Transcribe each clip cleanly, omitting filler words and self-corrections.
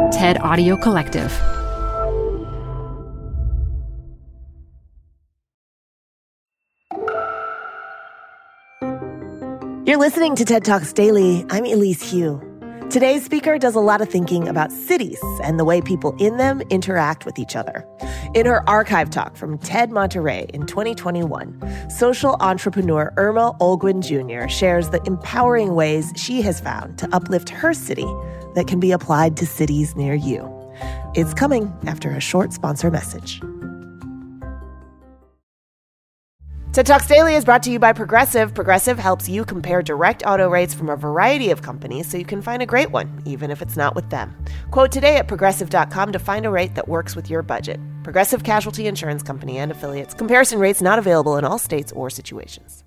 TED Audio Collective. You're listening to TED Talks Daily. I'm Elise Hu. Today's speaker does a lot of thinking about cities and the way people in them interact with each other. In her archive talk from TED Monterey in 2021, social entrepreneur Irma Olguin Jr. shares the empowering ways she has found to uplift her city that can be applied to cities near you. It's coming after a short sponsor message. TED Talks Daily is brought to you by Progressive. Progressive helps you compare direct auto rates from a variety of companies so you can find a great one, even if it's not with them. Quote today at Progressive.com to find a rate that works with your budget. Progressive Casualty Insurance Company and Affiliates. Comparison rates not available in all states or situations.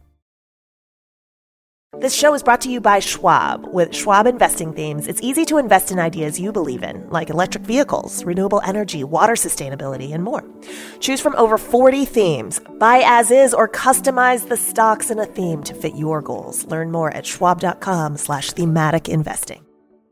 This show is brought to you by Schwab. With Schwab investing themes, it's easy to invest in ideas you believe in, like electric vehicles, renewable energy, water sustainability, and more. Choose from over 40 themes. Buy as is or customize the stocks in a theme to fit your goals. Learn more at schwab.com/thematic investing.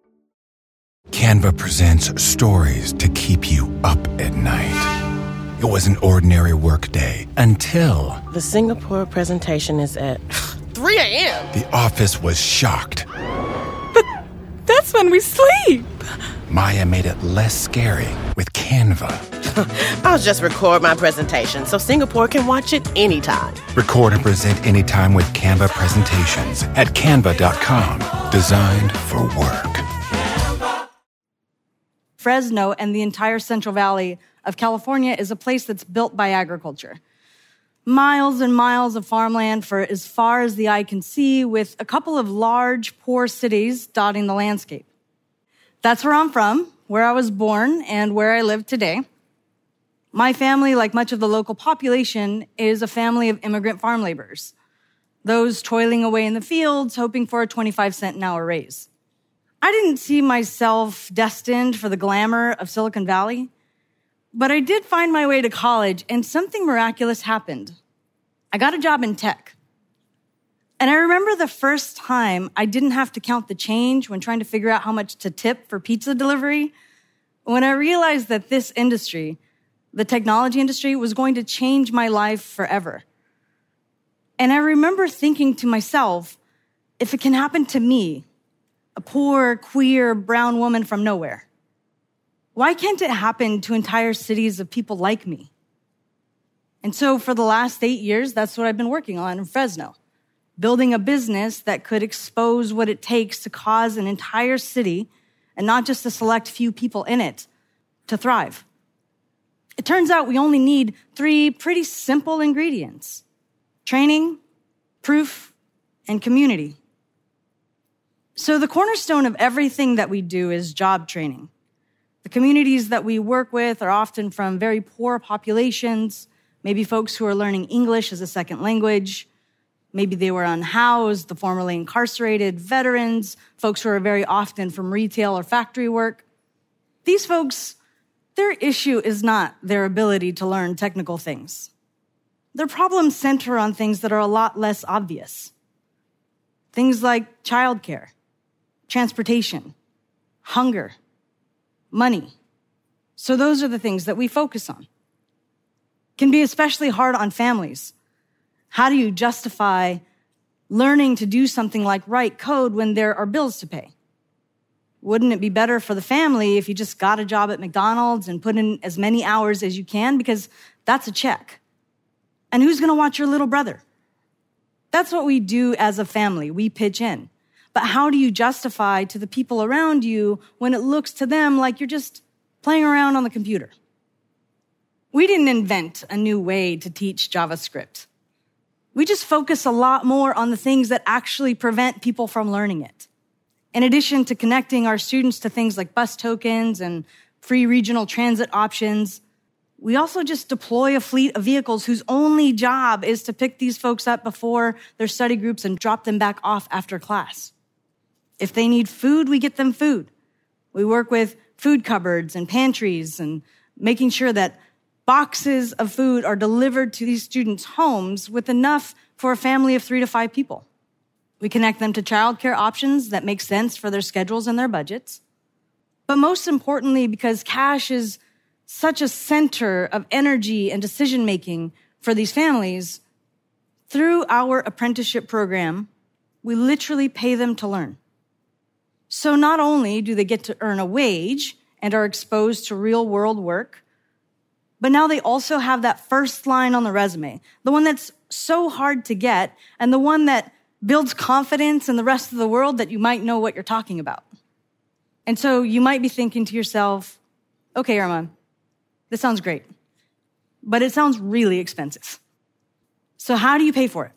Canva presents stories to keep you up at night. It was an ordinary workday until the Singapore presentation is at 3 a.m. The office was shocked. But that's when we sleep. Maya made it less scary with Canva. I'll just record my presentation so Singapore can watch it anytime. Record and present anytime with Canva presentations at canva.com. Designed for work. Fresno and the entire Central Valley of California is a place that's built by agriculture. Miles and miles of farmland for as far as the eye can see, with a couple of large, poor cities dotting the landscape. That's where I'm from, where I was born, and where I live today. My family, like much of the local population, is a family of immigrant farm laborers, those toiling away in the fields, hoping for a 25-cent an hour raise. I didn't see myself destined for the glamour of Silicon Valley, but I did find my way to college, and something miraculous happened. I got a job in tech. And I remember the first time I didn't have to count the change when trying to figure out how much to tip for pizza delivery, when I realized that this industry, the technology industry, was going to change my life forever. And I remember thinking to myself, if it can happen to me, a poor, queer, brown woman from nowhere, why can't it happen to entire cities of people like me? And so for the last 8 years, that's what I've been working on in Fresno, building a business that could expose what it takes to cause an entire city, and not just a select few people in it, to thrive. It turns out we only need 3 pretty simple ingredients: training, proof, and community. So the cornerstone of everything that we do is job training. The communities that we work with are often from very poor populations, maybe folks who are learning English as a second language. Maybe they were unhoused, the formerly incarcerated, veterans, folks who are very often from retail or factory work. These folks, their issue is not their ability to learn technical things. Their problems center on things that are a lot less obvious. Things like childcare, transportation, hunger, money. So those are the things that we focus on. Can be especially hard on families. How do you justify learning to do something like write code when there are bills to pay? Wouldn't it be better for the family if you just got a job at McDonald's and put in as many hours as you can? Because that's a check. And who's going to watch your little brother? That's what we do as a family. We pitch in. But how do you justify to the people around you when it looks to them like you're just playing around on the computer? We didn't invent a new way to teach JavaScript. We just focus a lot more on the things that actually prevent people from learning it. In addition to connecting our students to things like bus tokens and free regional transit options, we also just deploy a fleet of vehicles whose only job is to pick these folks up before their study groups and drop them back off after class. If they need food, we get them food. We work with food cupboards and pantries and making sure that boxes of food are delivered to these students' homes with enough for a family of 3 to 5 people. We connect them to childcare options that make sense for their schedules and their budgets. But most importantly, because cash is such a center of energy and decision-making for these families, through our apprenticeship program, we literally pay them to learn. So not only do they get to earn a wage and are exposed to real-world work, but now they also have that first line on the resume, the one that's so hard to get and the one that builds confidence in the rest of the world that you might know what you're talking about. And so you might be thinking to yourself, okay, Irma, this sounds great, but it sounds really expensive. So how do you pay for it?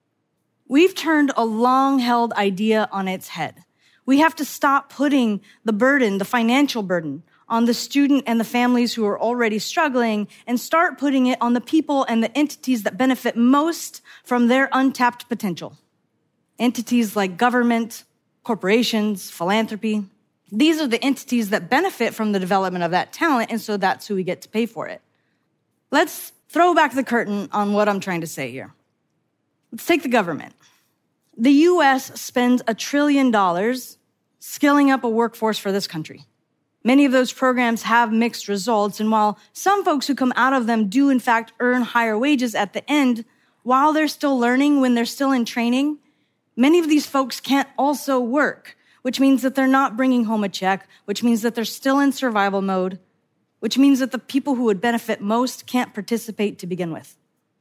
We've turned a long-held idea on its head. We have to stop putting the burden, the financial burden, on the student and the families who are already struggling and start putting it on the people and the entities that benefit most from their untapped potential. Entities like government, corporations, philanthropy. These are the entities that benefit from the development of that talent, and so that's who we get to pay for it. Let's throw back the curtain on what I'm trying to say here. Let's take the government. The U.S. spends $1 trillion skilling up a workforce for this country. Many of those programs have mixed results, and while some folks who come out of them do in fact earn higher wages at the end, while they're still learning, when they're still in training, many of these folks can't also work, which means that they're not bringing home a check, which means that they're still in survival mode, which means that the people who would benefit most can't participate to begin with.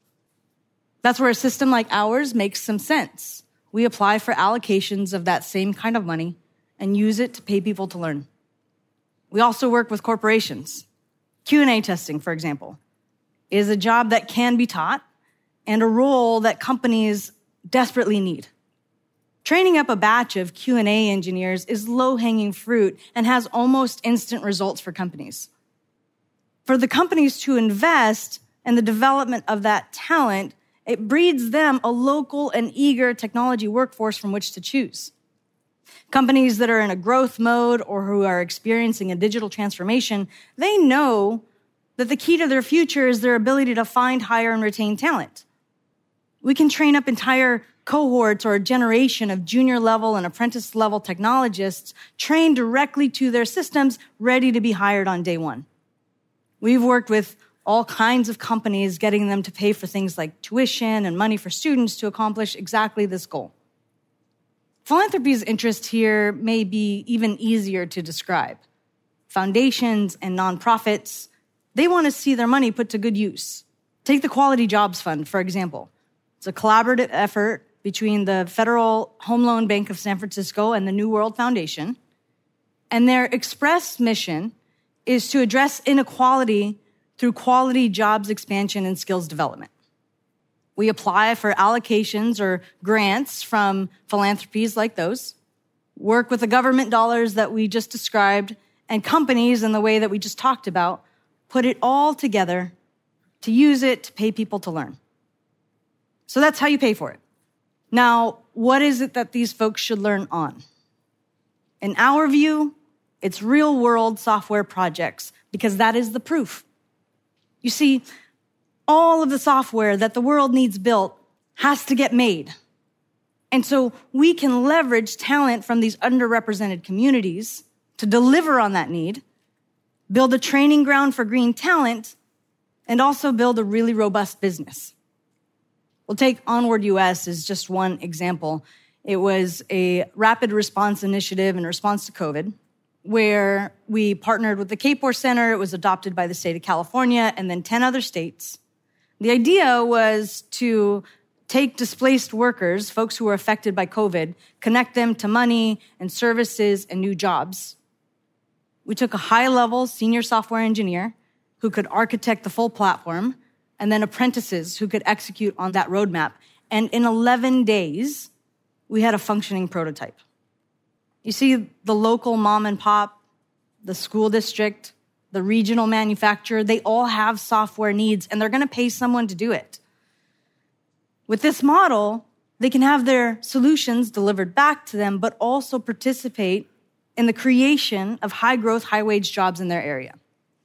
That's where a system like ours makes some sense. We apply for allocations of that same kind of money and use it to pay people to learn. We also work with corporations. Q&A testing, for example, is a job that can be taught and a role that companies desperately need. Training up a batch of Q&A engineers is low-hanging fruit and has almost instant results for companies. For the companies to invest in the development of that talent, it breeds them a local and eager technology workforce from which to choose. Companies that are in a growth mode or who are experiencing a digital transformation, they know that the key to their future is their ability to find, hire, and retain talent. We can train up entire cohorts or a generation of junior level and apprentice level technologists trained directly to their systems, ready to be hired on day one. We've worked with all kinds of companies, getting them to pay for things like tuition and money for students to accomplish exactly this goal. Philanthropy's interest here may be even easier to describe. Foundations and nonprofits, they want to see their money put to good use. Take the Quality Jobs Fund, for example. It's a collaborative effort between the Federal Home Loan Bank of San Francisco and the New World Foundation. And their express mission is to address inequality through quality jobs expansion and skills development. We apply for allocations or grants from philanthropies like those, work with the government dollars that we just described, and companies in the way that we just talked about, put it all together to use it to pay people to learn. So that's how you pay for it. Now, what is it that these folks should learn on? In our view, it's real-world software projects, because that is the proof. You see, all of the software that the world needs built has to get made. And so we can leverage talent from these underrepresented communities to deliver on that need, build a training ground for green talent, and also build a really robust business. We'll take Onward US as just one example. It was a rapid response initiative in response to COVID, where we partnered with the Kapor Center. It was adopted by the state of California and then 10 other states. The idea was to take displaced workers, folks who were affected by COVID, connect them to money and services and new jobs. We took a high-level senior software engineer who could architect the full platform, and then apprentices who could execute on that roadmap. And in 11 days, we had a functioning prototype. You see, the local mom and pop, the school district, the regional manufacturer, they all have software needs, and they're going to pay someone to do it. With this model, they can have their solutions delivered back to them, but also participate in the creation of high-growth, high-wage jobs in their area.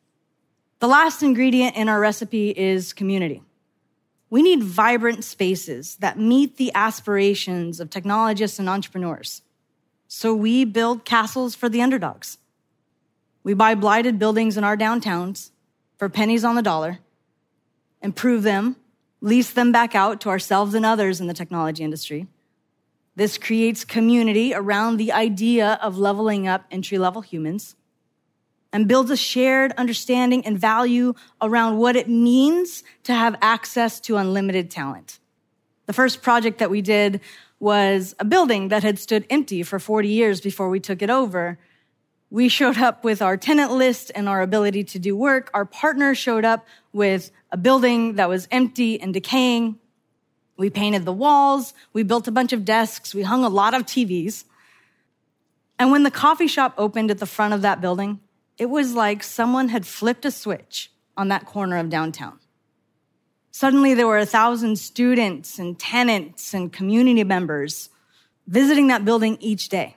The last ingredient in our recipe is community. We need vibrant spaces that meet the aspirations of technologists and entrepreneurs. So we build castles for the underdogs. We buy blighted buildings in our downtowns for pennies on the dollar, improve them, lease them back out to ourselves and others in the technology industry. This creates community around the idea of leveling up entry-level humans and builds a shared understanding and value around what it means to have access to unlimited talent. The first project that we did was a building that had stood empty for 40 years before we took it over. We showed up with our tenant list and our ability to do work. Our partner showed up with a building that was empty and decaying. We painted the walls. We built a bunch of desks. We hung a lot of TVs. And when the coffee shop opened at the front of that building, it was like someone had flipped a switch on that corner of downtown. Suddenly, there were 1,000 students and tenants and community members visiting that building each day.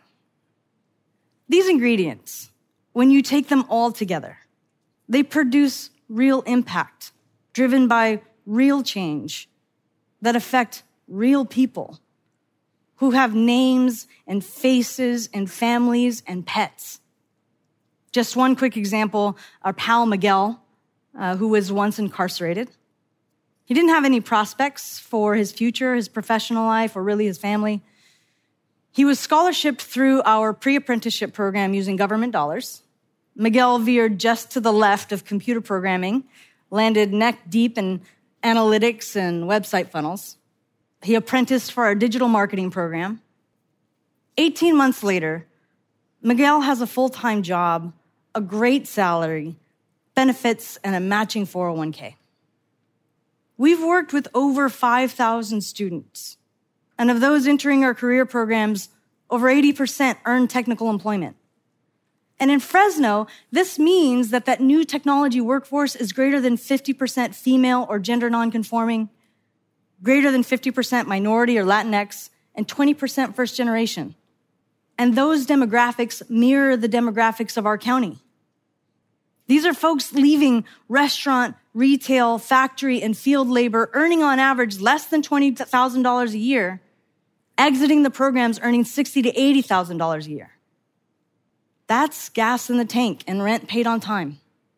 These ingredients, when you take them all together, they produce real impact, driven by real change that affect real people who have names and faces and families and pets. Just one quick example, our pal Miguel, who was once incarcerated. He didn't have any prospects for his future, his professional life, or really his family. He was scholarshiped through our pre-apprenticeship program using government dollars. Miguel veered just to the left of computer programming, landed neck deep in analytics and website funnels. He apprenticed for our digital marketing program. 18 months later, Miguel has a full-time job, a great salary, benefits, and a matching 401k. We've worked with over 5,000 students, and of those entering our career programs, over 80% earn technical employment. And in Fresno, this means that new technology workforce is greater than 50% female or gender nonconforming, greater than 50% minority or Latinx, and 20% first generation. And those demographics mirror the demographics of our county. These are folks leaving restaurant, retail, factory, and field labor, earning on average less than $20,000 a year, exiting the programs earning $60,000 to $80,000 a year. That's gas in the tank and rent paid on time.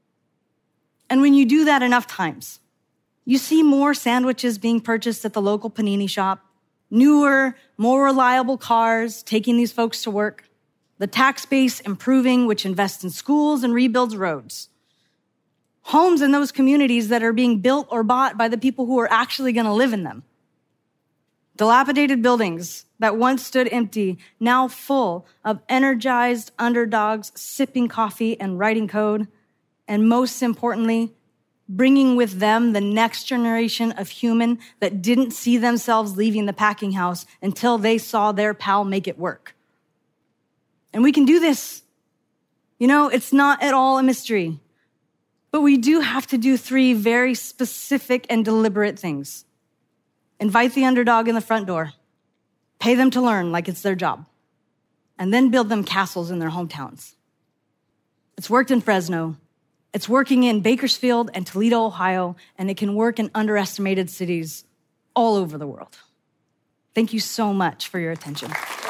And when you do that enough times, you see more sandwiches being purchased at the local panini shop, newer, more reliable cars taking these folks to work, the tax base improving, which invests in schools and rebuilds roads. Homes in those communities that are being built or bought by the people who are actually going to live in them. Dilapidated buildings that once stood empty, now full of energized underdogs sipping coffee and writing code, and most importantly, bringing with them the next generation of human that didn't see themselves leaving the packing house until they saw their pal make it work. And we can do this. You know, it's not at all a mystery. But we do have to do 3 very specific and deliberate things. Invite the underdog in the front door. Pay them to learn like it's their job. And then build them castles in their hometowns. It's worked in Fresno. It's working in Bakersfield and Toledo, Ohio, and it can work in underestimated cities all over the world. Thank you so much for your attention.